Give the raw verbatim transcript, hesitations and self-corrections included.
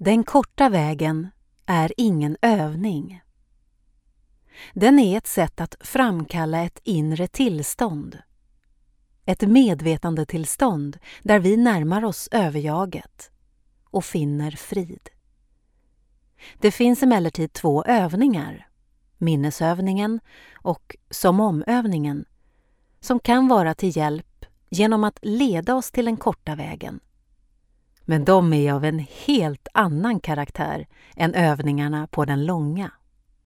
Den korta vägen är ingen övning. Den är ett sätt att framkalla ett inre tillstånd. Ett medvetandetillstånd där vi närmar oss överjaget och finner frid. Det finns emellertid två övningar, minnesövningen och som omövningen, som kan vara till hjälp genom att leda oss till den korta vägen. Men de är av en helt annan karaktär än övningarna på den långa.